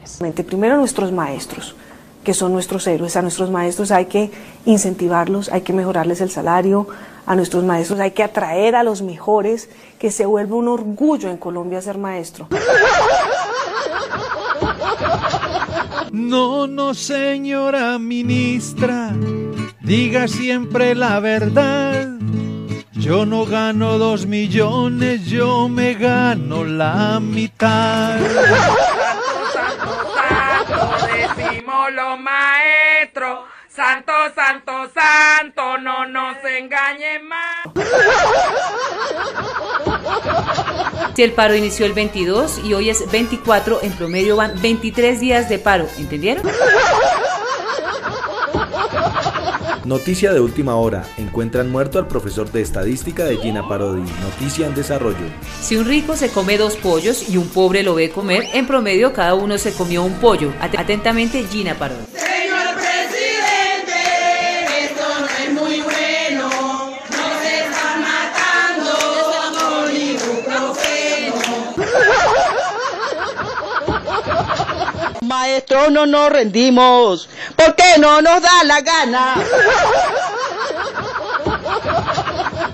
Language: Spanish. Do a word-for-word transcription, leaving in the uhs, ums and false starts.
jóvenes. Primero nuestros maestros, que son nuestros héroes. A nuestros maestros hay que incentivarlos, hay que mejorarles el salario, a nuestros maestros hay que atraer a los mejores, que se vuelva un orgullo en Colombia ser maestro. No, no, señora ministra, diga siempre la verdad. Yo no gano dos millones, yo me gano la mitad. Santo, santo, santo, decimos los maestros. Santo, santo, santo, no nos engañen más. Si el paro inició el veintidós y hoy es veinticuatro, en promedio van veintitrés días de paro, ¿entendieron? Noticia de última hora, encuentran muerto al profesor de estadística de Gina Parodi, noticia en desarrollo. Si un rico se come dos pollos y un pobre lo ve comer, en promedio cada uno se comió un pollo. Atentamente, Gina Parodi. Señor presidente, esto no es muy bueno, nos están matando con ibuprofeno. Maestro, no nos rendimos, porque no nos da la gana.